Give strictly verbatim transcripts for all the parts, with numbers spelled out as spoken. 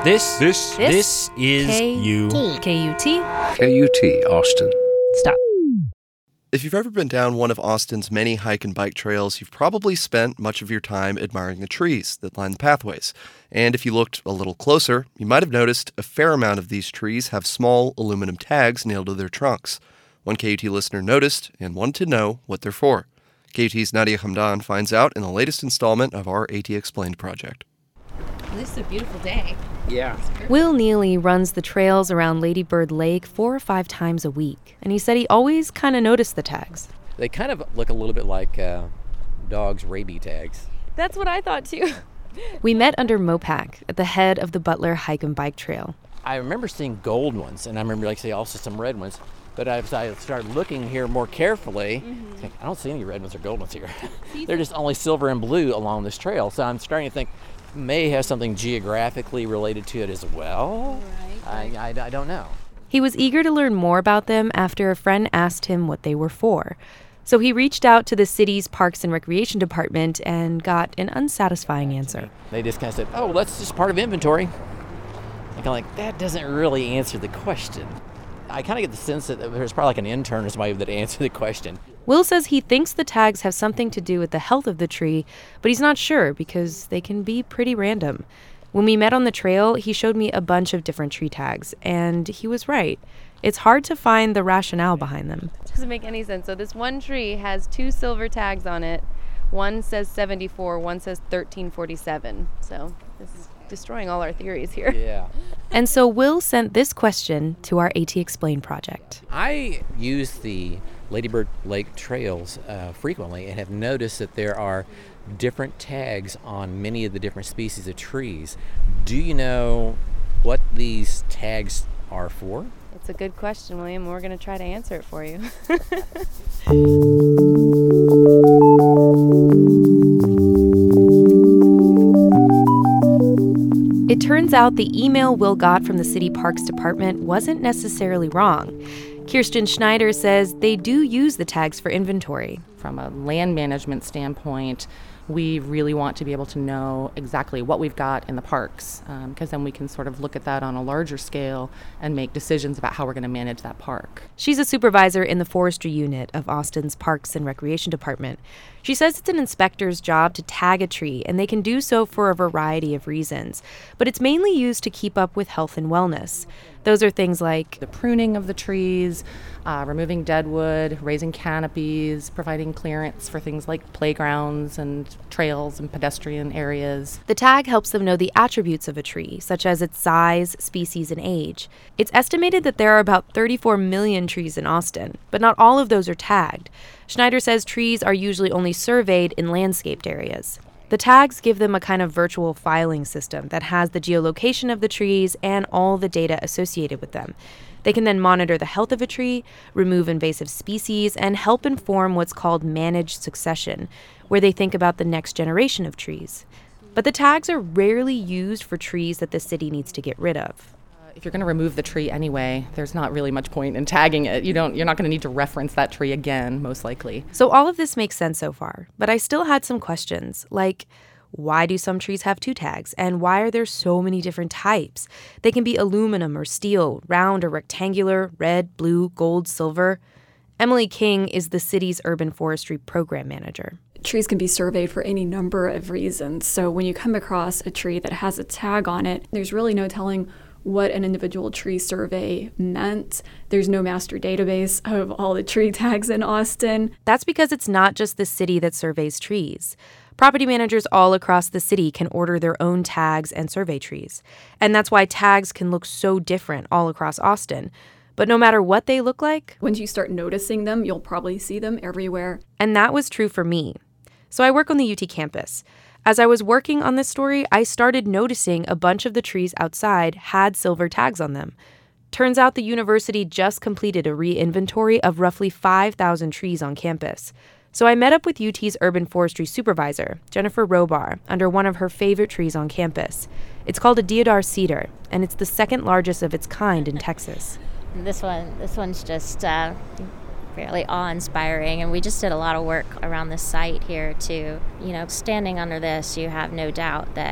This, This, this, is K- you. K U T. K U T, Austin. Stop. If you've ever been down one of Austin's many hike and bike trails, you've probably spent much of your time admiring the trees that line the pathways. And if you looked a little closer, you might have noticed a fair amount of these trees have small aluminum tags nailed to their trunks. One K U T listener noticed and wanted to know what they're for. K U T's Nadia Hamdan finds out in the latest installment of our AT Explained project. This is a beautiful day. Yeah. Will Neely runs the trails around Lady Bird Lake four or five times a week, and he said he always kind of noticed the tags. They kind of look a little bit like uh, dogs' rabies tags. That's what I thought too. We met under Mopac at the head of the Butler Hike and Bike Trail. I remember seeing gold ones, and I remember, like, say, also some red ones. But as I started looking here more carefully, mm-hmm. I, think, I don't see any red ones or gold ones here. They're just only silver and blue along this trail. So I'm starting to think may have something geographically related to it as well. Right. I, I, I don't know. He was eager to learn more about them after a friend asked him what they were for. So he reached out to the city's Parks and Recreation Department and got an unsatisfying answer. They just kind of said, oh, well, that's just part of inventory. I'm kind of like, that doesn't really answer the question. I kind of get the sense that there's probably like an intern or somebody that answered the question. Will says he thinks the tags have something to do with the health of the tree, but he's not sure because they can be pretty random. When we met on the trail, he showed me a bunch of different tree tags, and he was right. It's hard to find the rationale behind them. Doesn't make any sense. So this one tree has two silver tags on it. One says seventy-four, one says thirteen forty-seven. So this is destroying all our theories here. Yeah. And so Will sent this question to our AT Explained project. I use the Lady Bird Lake trails uh, frequently and have noticed that there are different tags on many of the different species of trees. Do you know what these tags are for? It's a good question, William. We're going to try to answer it for you. It turns out the email Will got from the City Parks Department wasn't necessarily wrong. Kirsten Schneider says they do use the tags for inventory. From a land management standpoint, we really want to be able to know exactly what we've got in the parks, because um, then we can sort of look at that on a larger scale and make decisions about how we're going to manage that park. She's a supervisor in the forestry unit of Austin's Parks and Recreation Department. She says it's an inspector's job to tag a tree, and they can do so for a variety of reasons, but it's mainly used to keep up with health and wellness. Those are things like the pruning of the trees, uh, removing dead wood, raising canopies, providing clearance for things like playgrounds and trails and pedestrian areas. The tag helps them know the attributes of a tree, such as its size, species, and age. It's estimated that there are about thirty-four million trees in Austin, but not all of those are tagged. Schneider says trees are usually only surveyed in landscaped areas. The tags give them a kind of virtual filing system that has the geolocation of the trees and all the data associated with them. They can then monitor the health of a tree, remove invasive species, and help inform what's called managed succession, where they think about the next generation of trees. But the tags are rarely used for trees that the city needs to get rid of. If you're going to remove the tree anyway, there's not really much point in tagging it. You don't, you're not going to need to reference that tree again, most likely. So all of this makes sense so far, but I still had some questions, like why do some trees have two tags, and why are there so many different types? They can be aluminum or steel, round or rectangular, red, blue, gold, silver. Emily King is the city's urban forestry program manager. Trees can be surveyed for any number of reasons. So when you come across a tree that has a tag on it, there's really no telling what an individual tree survey meant. There's no master database of all the tree tags in Austin. That's because it's not just the city that surveys trees. Property managers all across the city can order their own tags and survey trees. And that's why tags can look so different all across Austin. But no matter what they look like, once you start noticing them, you'll probably see them everywhere. And that was true for me. So I work on the U T campus. As I was working on this story, I started noticing a bunch of the trees outside had silver tags on them. Turns out the university just completed a re-inventory of roughly five thousand trees on campus. So I met up with U T's urban forestry supervisor, Jennifer Robar, under one of her favorite trees on campus. It's called a deodar cedar, and it's the second largest of its kind in Texas. This one, this one's just uh, fairly awe-inspiring, and we just did a lot of work around the site here to, you know, standing under this, you have no doubt that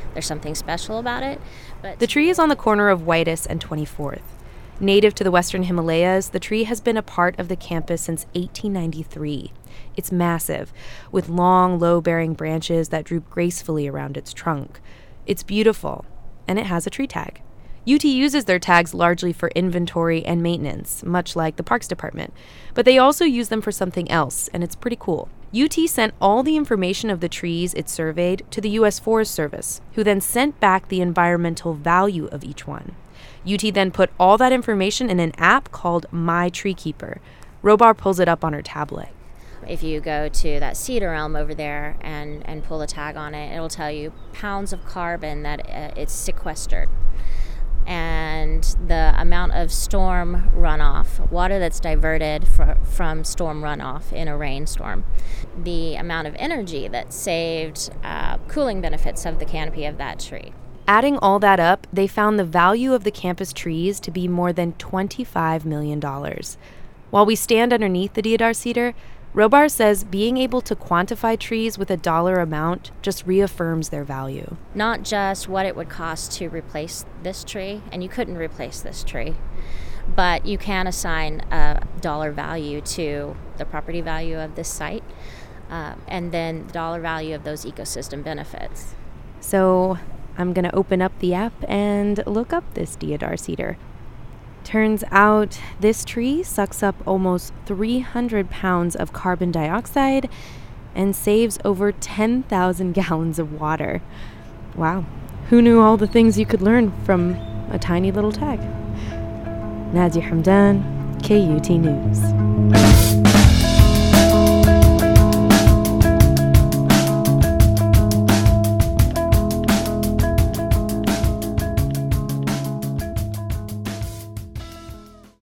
there's something special about it. But The tree is on the corner of Whitus and twenty-fourth. Native to the western Himalayas, the tree has been a part of the campus since eighteen ninety-three. It's massive, with long, low-bearing branches that droop gracefully around its trunk. It's beautiful, and it has a tree tag. U T uses their tags largely for inventory and maintenance, much like the Parks Department, but they also use them for something else, and it's pretty cool. U T sent all the information of the trees it surveyed to the U S Forest Service, who then sent back the environmental value of each one. U T then put all that information in an app called My Tree Keeper. Robar pulls it up on her tablet. if you go to that cedar elm over there and, and pull the tag on it, it'll tell you pounds of carbon that uh, it's sequestered. And the amount of storm runoff, water that's diverted fr- from storm runoff in a rainstorm, the amount of energy that's saved, uh, cooling benefits of the canopy of that tree. Adding all that up, they found the value of the campus trees to be more than twenty-five million dollars. While we stand underneath the Deodar cedar, Robar says being able to quantify trees with a dollar amount just reaffirms their value. Not just what it would cost to replace this tree, and you couldn't replace this tree, but you can assign a dollar value to the property value of this site, uh, and then the dollar value of those ecosystem benefits. So I'm going to open up the app and look up this Deodar cedar. Turns out this tree sucks up almost three hundred pounds of carbon dioxide and saves over ten thousand gallons of water. Wow, who knew all the things you could learn from a tiny little tag? Nadia Hamdan, K U T News.